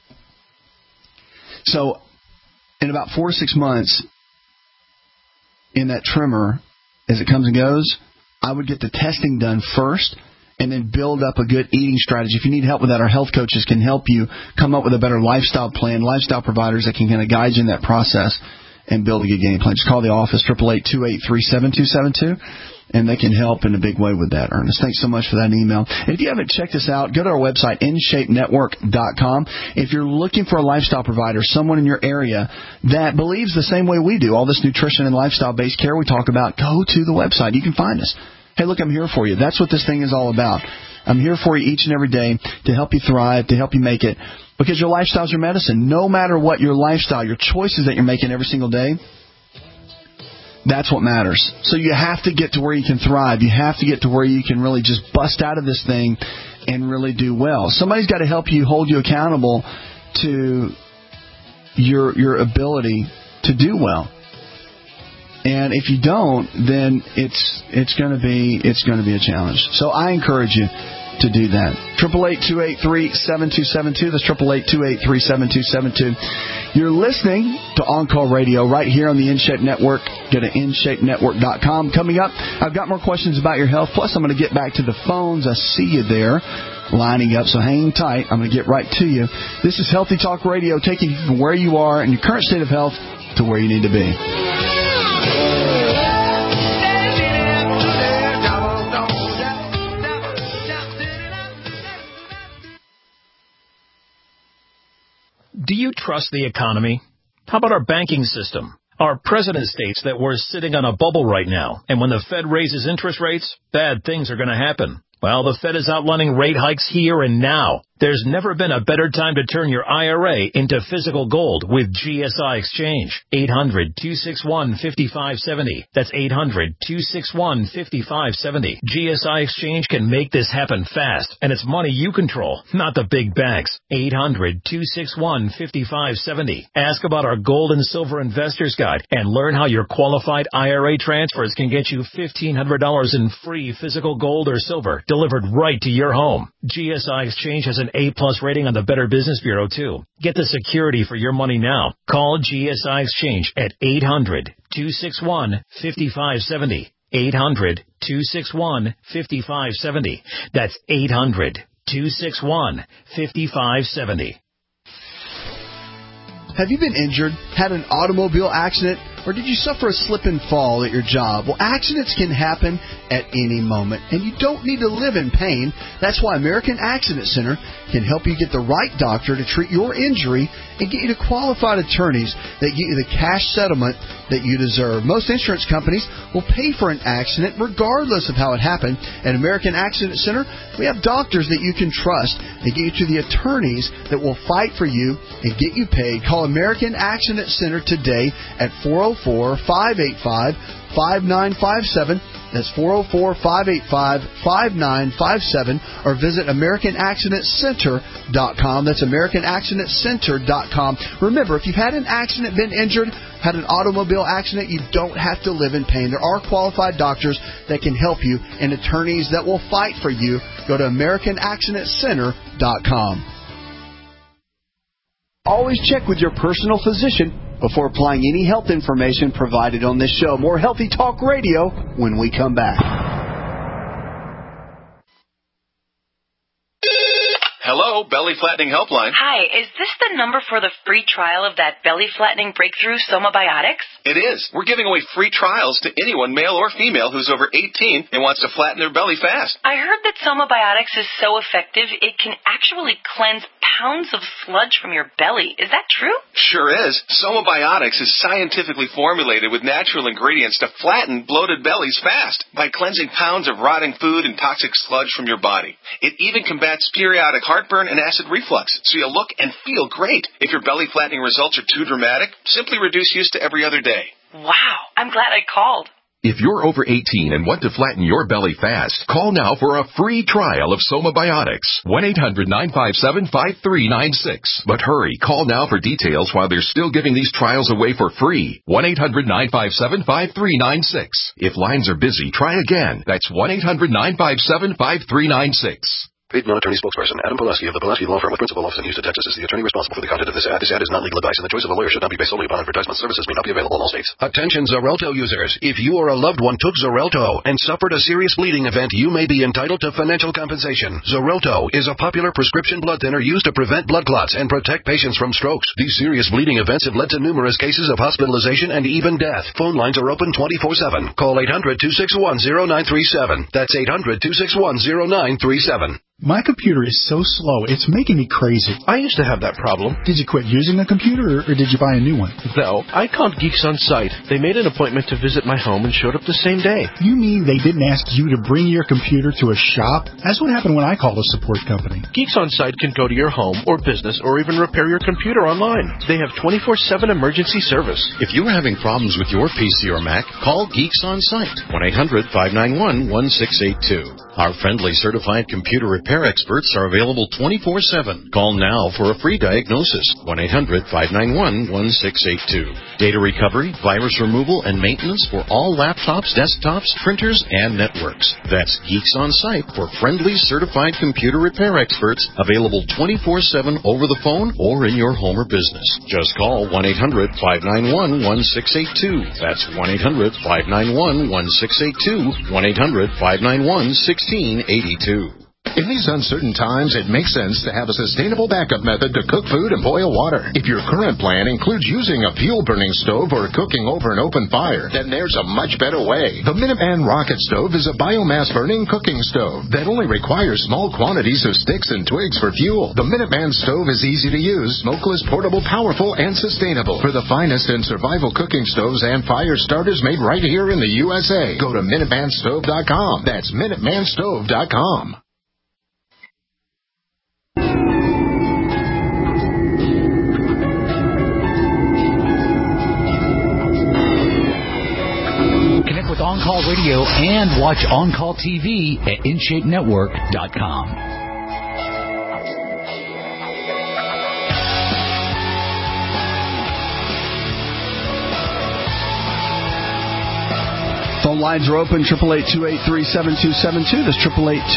So in about 4 to 6 months, in that tremor, as it comes and goes, I would get the testing done first and then build up a good eating strategy. If you need help with that, our health coaches can help you come up with a better lifestyle plan, lifestyle providers that can kind of guide you in that process and build a good game plan. Just call the office, 888-283-7272, and they can help in a big way with that, Ernest. Thanks so much for that email. And if you haven't checked us out, go to our website, InShapeNetwork.com. If you're looking for a lifestyle provider, someone in your area that believes the same way we do, all this nutrition and lifestyle-based care we talk about, go to the website. You can find us. Hey, look, I'm here for you. That's what this thing is all about. I'm here for you each and every day to help you thrive, to help you make it, because your lifestyle is your medicine. No matter what your lifestyle, your choices that you're making every single day, That's what matters. So you have to get to where you can thrive. You have to get to where you can really just bust out of this thing and really do well. Somebody's got to help you, hold you accountable to your ability to do well. And if you don't, then it's going to be a challenge. So I encourage you to do that. 888-283-7272. That's 888-283-7272. You're listening to On Call Radio right here on the InShape Network. Go to InShapeNetwork.com. Coming up, I've got more questions about your health. Plus, I'm going to get back to the phones. I see you there lining up, so hang tight. I'm going to get right to you. This is Healthy Talk Radio, taking you from where you are in your current state of health to where you need to be. Do you trust the economy? How about our banking system? Our president states that we're sitting on a bubble right now, and when the Fed raises interest rates, bad things are going to happen. Well, the Fed is outlining rate hikes here and now. There's never been a better time to turn your IRA into physical gold with GSI Exchange. 800-261-5570. That's 800-261-5570. GSI Exchange can make this happen fast, and it's money you control, not the big banks. 800-261-5570. Ask about our Gold and Silver Investors Guide and learn how your qualified IRA transfers can get you $1,500 in free physical gold or silver delivered right to your home. GSI Exchange has an A-plus rating on the Better Business Bureau, too. Get the security for your money now. Call GSI Exchange at 800-261-5570. 800-261-5570. That's 800-261-5570. Have you been injured, had an automobile accident, or did you suffer a slip and fall at your job? Well, accidents can happen at any moment, and you don't need to live in pain. That's why American Accident Center can help you get the right doctor to treat your injury and get you to qualified attorneys that get you the cash settlement that you deserve. Most insurance companies will pay for an accident regardless of how it happened. At American Accident Center, we have doctors that you can trust. They get you to the attorneys that will fight for you and get you paid. Call American Accident Center today at 404-585-5957. That's 404-585-5957. Or visit AmericanAccidentCenter.com. That's AmericanAccidentCenter.com. Remember, if you've had an accident, been injured, had an automobile accident, you don't have to live in pain. There are qualified doctors that can help you and attorneys that will fight for you. Go to AmericanAccidentCenter.com. Always check with your personal physician before applying any health information provided on this show. More Healthy Talk Radio when we come back. Hello, Belly Flattening Helpline. Hi, is this the number for the free trial of that belly flattening breakthrough Somabiotics? It is. We're giving away free trials to anyone, male or female, who's over 18 and wants to flatten their belly fast. I heard that Somabiotics is so effective it can actually cleanse pounds of sludge from your belly. Is that true? Sure is. Somabiotics is scientifically formulated with natural ingredients to flatten bloated bellies fast by cleansing pounds of rotting food and toxic sludge from your body. It even combats periodic heartburn and acid reflux, so you'll look and feel great. If your belly flattening results are too dramatic, simply reduce use to every other day. Wow, I'm glad I called. If you're over 18 and want to flatten your belly fast, call now for a free trial of Somabiotics. 1-800-957-5396. But hurry, call now for details while they're still giving these trials away for free. 1-800-957-5396. If lines are busy, try again. That's 1-800-957-5396. Paid non-attorney spokesperson Adam Pulaski of the Pulaski Law Firm with principal office in Houston, Texas is the attorney responsible for the content of this ad. This ad is not legal advice, and the choice of a lawyer should not be based solely upon advertisement. Services may not be available in all states. Attention Xarelto users. If you or a loved one took Xarelto and suffered a serious bleeding event, you may be entitled to financial compensation. Xarelto is a popular prescription blood thinner used to prevent blood clots and protect patients from strokes. These serious bleeding events have led to numerous cases of hospitalization and even death. Phone lines are open 24/7. Call 800-261-0937. That's 800-261-0937. My computer is so slow, it's making me crazy. I used to have that problem. Did you quit using a computer, or did you buy a new one? No, I called Geeks On Site. They made an appointment to visit my home and showed up the same day. You mean they didn't ask you to bring your computer to a shop? That's what happened when I called a support company. Geeks On Site can go to your home or business or even repair your computer online. They have 24/7 emergency service. If you're having problems with your PC or Mac, call Geeks On Site, 1-800-591-1682. Our friendly certified computer repair experts are available 24/7. Call now for a free diagnosis, 1-800-591-1682. Data recovery, virus removal, and maintenance for all laptops, desktops, printers, and networks. That's Geeks On Site for friendly certified computer repair experts, available 24/7 over the phone or in your home or business. Just call 1-800-591-1682. That's 1-800-591-1682, 1-800-591-1682. In these uncertain times, it makes sense to have a sustainable backup method to cook food and boil water. If your current plan includes using a fuel-burning stove or cooking over an open fire, then there's a much better way. The Minuteman Rocket Stove is a biomass-burning cooking stove that only requires small quantities of sticks and twigs for fuel. The Minuteman Stove is easy to use, smokeless, portable, powerful, and sustainable. For the finest in survival cooking stoves and fire starters made right here in the USA, go to MinutemanStove.com. That's MinutemanStove.com. Connect with On Call Radio and watch On Call TV at InShapeNetwork.com. Phone lines are open, 888-283-7272. That's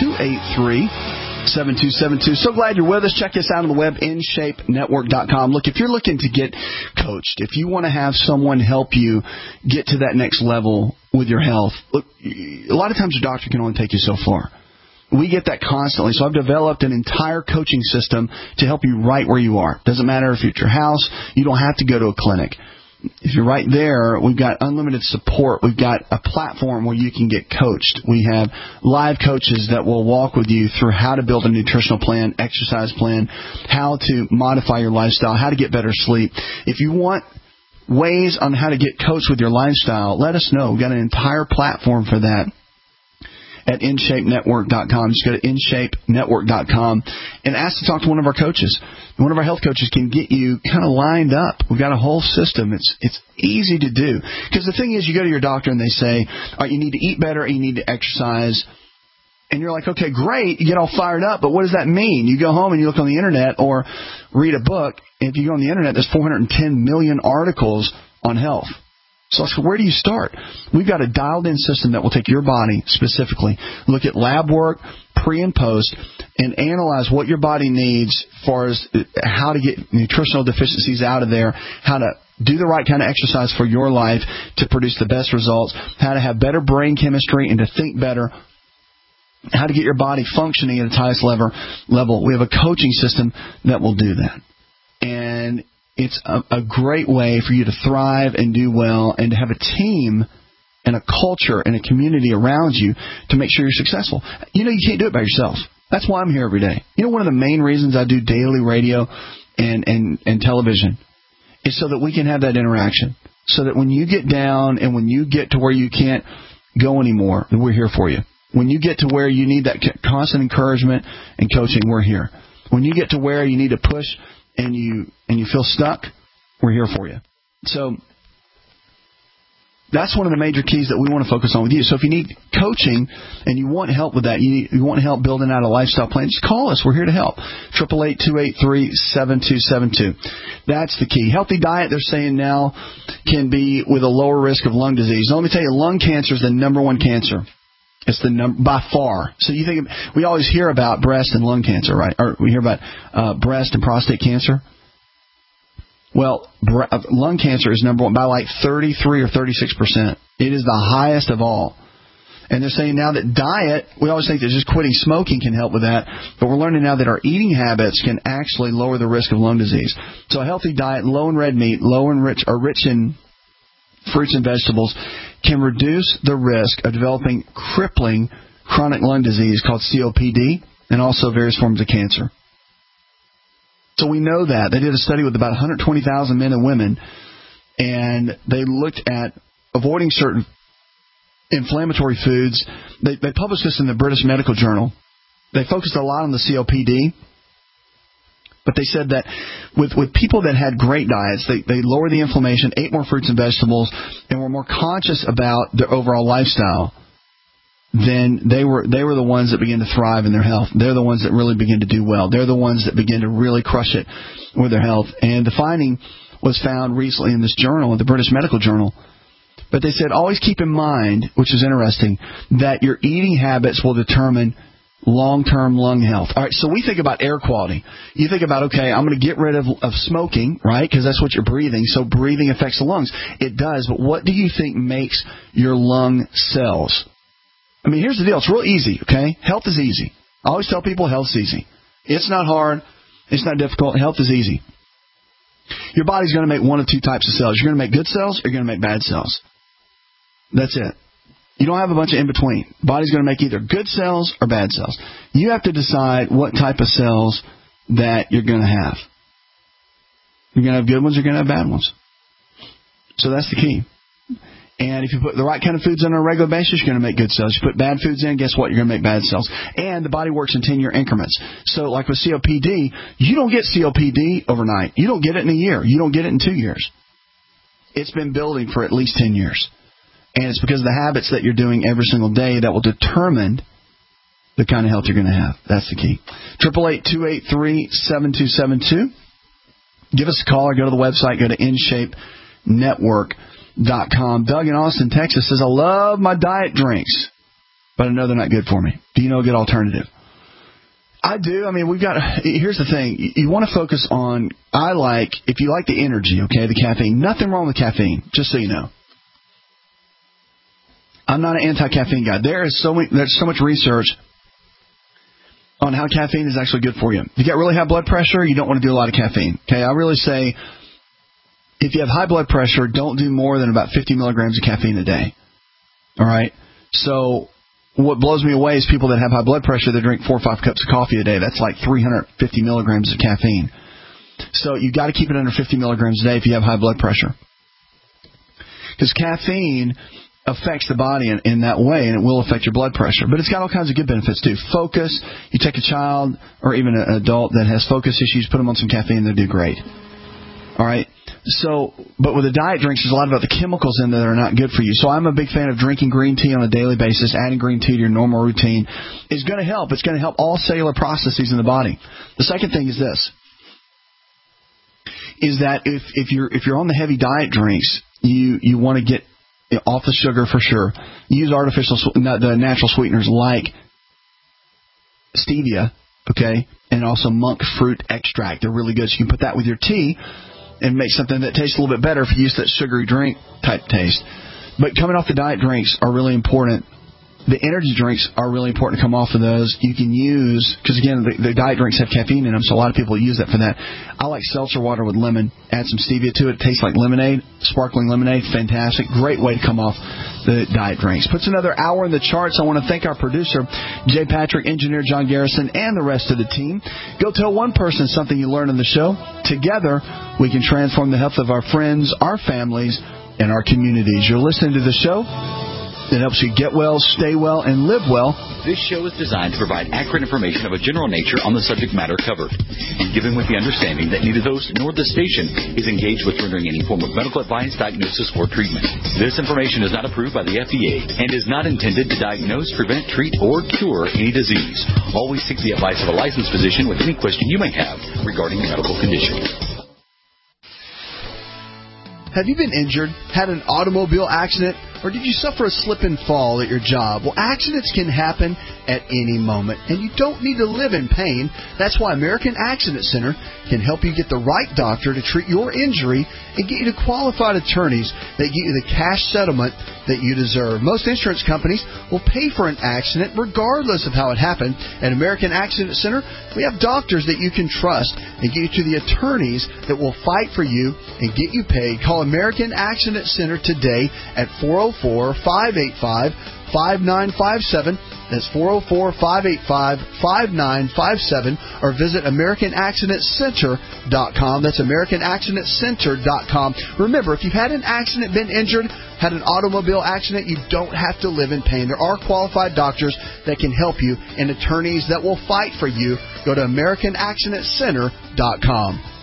888-283-7272. So glad you're with us. Check us out on the web, InShapeNetwork.com. Look, if you're looking to get coached, if you want to have someone help you get to that next level with your health, look, a lot of times your doctor can only take you so far. We get that constantly. So I've developed an entire coaching system to help you right where you are. Doesn't matter if it's your house. You don't have to go to a clinic. If you're right there, we've got unlimited support. We've got a platform where you can get coached. We have live coaches that will walk with you through how to build a nutritional plan, exercise plan, how to modify your lifestyle, how to get better sleep. If you want ways on how to get coached with your lifestyle, let us know. We've got an entire platform for that at InShapeNetwork.com. Just go to InShapeNetwork.com and ask to talk to one of our coaches. One of our health coaches can get you kind of lined up. We've got a whole system. It's easy to do. Because the thing is, you go to your doctor and they say, all right, you need to eat better, you need to exercise. And you're like, okay, great. You get all fired up, but what does that mean? You go home and you look on the Internet or read a book. And if you go on the Internet, there's 410 million articles on health. So where do you start? We've got a dialed-in system that will take your body specifically, look at lab work, pre and post, and analyze what your body needs as far as how to get nutritional deficiencies out of there, how to do the right kind of exercise for your life to produce the best results, how to have better brain chemistry and to think better, how to get your body functioning at its highest level. We have a coaching system that will do that. And it's a great way for you to thrive and do well and to have a team and a culture and a community around you to make sure you're successful. You know, you can't do it by yourself. That's why I'm here every day. You know, one of the main reasons I do daily radio and television is so that we can have that interaction. So that when you get down and when you get to where you can't go anymore, we're here for you. When you get to where you need that constant encouragement and coaching, we're here. When you get to where you need to push and you feel stuck, we're here for you. So that's one of the major keys that we want to focus on with you. So if you need coaching and you want help with that, you want help building out a lifestyle plan, just call us. We're here to help. 888-283-7272. That's the key. Healthy diet, they're saying now, can be with a lower risk of lung disease. Now, let me tell you, lung cancer is the number one cancer. It's the by far. So you think we always hear about breast and lung cancer, right? Or we hear about breast and prostate cancer. Well, lung cancer is number one by like 33 or 36%. It is the highest of all. And they're saying now that diet, we always think that just quitting smoking can help with that, but we're learning now that our eating habits can actually lower the risk of lung disease. So a healthy diet, low in red meat, rich in fruits and vegetables, can reduce the risk of developing crippling chronic lung disease called COPD. and also various forms of cancer. So we know that. They did a study with about 120,000 men and women, and they looked at avoiding certain inflammatory foods. They published this in the British Medical Journal. They focused a lot on the COPD, but they said that with people that had great diets, they lowered the inflammation, ate more fruits and vegetables, and were more conscious about their overall lifestyle. Then they were the ones that began to thrive in their health. They're the ones that really begin to do well. They're the ones that begin to really crush it with their health. And the finding was found recently in this journal, the British Medical Journal. But they said, always keep in mind, which is interesting, that your eating habits will determine long-term lung health. All right, so we think about air quality. You think about, okay, I'm going to get rid of smoking, right, because that's what you're breathing, so breathing affects the lungs. It does, but what do you think makes your lung cells? I mean, here's the deal. It's real easy, okay? Health is easy. I always tell people health is easy. It's not hard. It's not difficult. Health is easy. Your body's going to make one of two types of cells. You're going to make good cells or you're going to make bad cells. That's it. You don't have a bunch of in-between. The body's going to make either good cells or bad cells. You have to decide what type of cells that you're going to have. You're going to have good ones or you're going to have bad ones. So that's the key. And if you put the right kind of foods in on a regular basis, you're going to make good cells. You put bad foods in, guess what? You're going to make bad cells. And the body works in 10-year increments. So like with COPD, you don't get COPD overnight. You don't get it in a year. You don't get it in 2 years. It's been building for at least 10 years. And it's because of the habits that you're doing every single day that will determine the kind of health you're going to have. That's the key. 888-283-7272. Give us a call or go to the website. Go to InShapeNetwork.com. Doug in Austin, Texas says, I love my diet drinks, but I know they're not good for me. Do you know a good alternative? I do. I mean, here's the thing. You want to focus on, if you like the energy, okay, the caffeine. Nothing wrong with caffeine, just so you know. I'm not an anti-caffeine guy. There's so much research on how caffeine is actually good for you. If you got really high blood pressure, you don't want to do a lot of caffeine. Okay, I really say if you have high blood pressure, don't do more than about 50 milligrams of caffeine a day. All right? So what blows me away is people that have high blood pressure that drink 4 or 5 cups of coffee a day. That's like 350 milligrams of caffeine. So you got to keep it under 50 milligrams a day if you have high blood pressure. Because caffeine affects the body in that way, and it will affect your blood pressure. But it's got all kinds of good benefits, too. Focus. You take a child or even an adult that has focus issues, put them on some caffeine, they'll do great. All right? So, but with the diet drinks, there's a lot about the chemicals in there that are not good for you. So I'm a big fan of drinking green tea on a daily basis. Adding green tea to your normal routine is going to help. It's going to help all cellular processes in the body. The second thing is this, is that if you're on the heavy diet drinks, you want to get off the sugar for sure. Use the natural sweeteners like stevia, okay, and also monk fruit extract. They're really good. So you can put that with your tea and make something that tastes a little bit better if you use that sugary drink type taste. But coming off the diet drinks are really important. The energy drinks are really important to come off of those. You can use, because again, the diet drinks have caffeine in them, so a lot of people use that for that. I like seltzer water with lemon. Add some stevia to it. It tastes like lemonade, sparkling lemonade. Fantastic. Great way to come off the diet drinks. Puts another hour in the charts. I want to thank our producer, Jay Patrick, engineer John Garrison, and the rest of the team. Go tell one person something you learned in the show. Together, we can transform the health of our friends, our families, and our communities. You're listening to the show that helps you get well, stay well, and live well. This show is designed to provide accurate information of a general nature on the subject matter covered, and given with the understanding that neither the host nor the station is engaged with rendering any form of medical advice, diagnosis, or treatment. This information is not approved by the FDA and is not intended to diagnose, prevent, treat, or cure any disease. Always seek the advice of a licensed physician with any question you may have regarding a medical condition. Have you been injured, had an automobile accident, or did you suffer a slip and fall at your job? Well, accidents can happen at any moment, and you don't need to live in pain. That's why American Accident Center can help you get the right doctor to treat your injury and get you to qualified attorneys that get you the cash settlement that you deserve. Most insurance companies will pay for an accident regardless of how it happened. At American Accident Center, we have doctors that you can trust and get you to the attorneys that will fight for you and get you paid. Call American Accident Center today at 404-585-5385. 404-585-5957. That's 404-585-5957. Or visit AmericanAccidentCenter.com. That's AmericanAccidentCenter.com. Remember, if you've had an accident, been injured, had an automobile accident, you don't have to live in pain. There are qualified doctors that can help you and attorneys that will fight for you. Go to AmericanAccidentCenter.com.